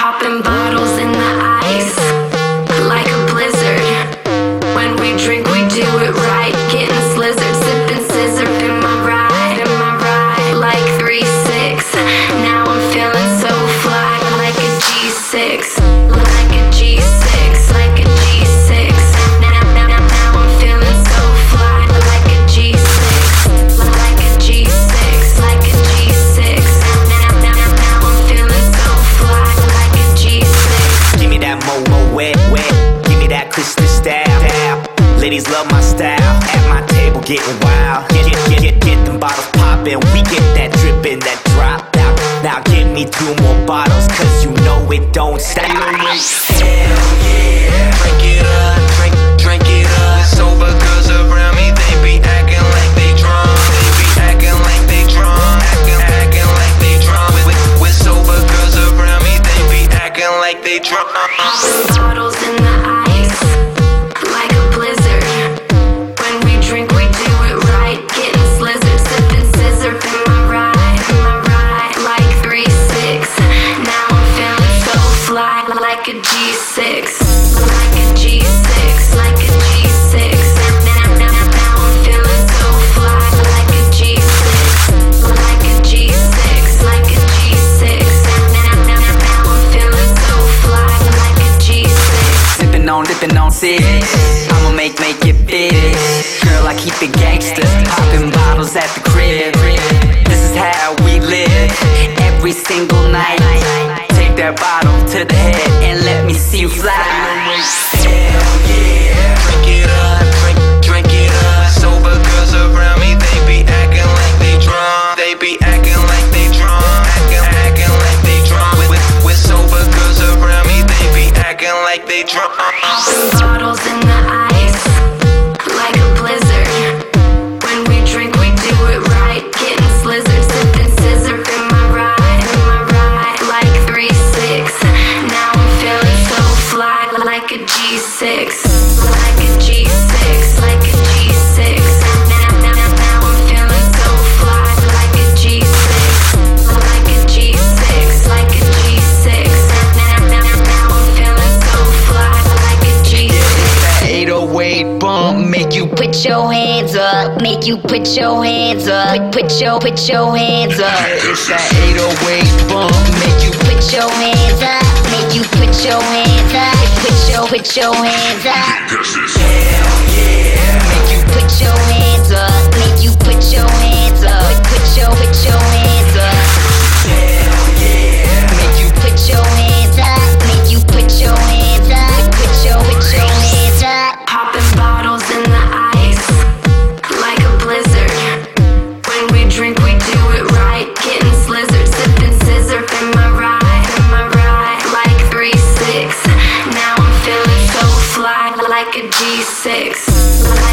Popping bottles in the ice, like a blizzard. When we drink, we do it right. Getting slizzard, sipping scissor in my ride, like 3-6. Now I'm feeling so fly, like a G6, like a G6, like a G6. Now I'm feeling so fly, like a G6, like a G6, like a G6. Now I'm feeling so fly, like a G6. Give me that mo wet, give me that crystal style. Ladies love my style, at my table getting wild. Get them bottles poppin', we get that drippin', that drop out. Now give me 2 more bottles, cause you know it don't stop. Hell yeah, drink it up, drink it up. Sober girls around me, they be acting like they drunk. They be acting like they drunk, acting like they drunk. With sober girls around me, they be acting like they drunk. Popping bottles in the ice, like a blizzard. When we drink, we do it right. Getting slizzard, sipping scissor in my ride, like 3-6. Now I'm feeling so fly, like a G6, like a G6, like a G6. Now I'm feeling so fly, like a G6, like a G6, like a G6. Now I'm feeling so fly, like a G6. Dipping on 6. I'ma make it big. Girl, I keep it gangsta. Popping bottles at the crib. This is how we live every single night. Take that bottle to the head and let me see you fly. Hell yeah, drink it up, drink it up. Sober girls around me, they be acting like they drunk. They be acting like they drunk, acting like they drunk. With sober girls around me, they be acting like they drunk. Popping bottles in the ice, like a blizzard. When we drink, we do it right. Getting slizzard, sipping scissor in my ride, like 3-6. Now I'm feeling so fly, like a G6, like a G6, like a G6. Now I'm feeling so fly, like a G6, like a G6, like a G6. Now I'm feeling so fly, like a G6. 808 bump, make you Put your hands up, make you put your hands up, put your hands up. It's that 808 bump, make you Put your hands up, make you put your hands up, put your hands up. Hell yeah, make you Put your hands up, make you put your hands up, put your hands up. hell yeah. make you Put your hands up, make you put your hands up, put your hands up. Popping bottles in the ice, like a blizzard. When we drink, we do it right. Getting slizzard, sipping scissor in my ride, like 3-6. Now I'm feeling so fly, like a G6.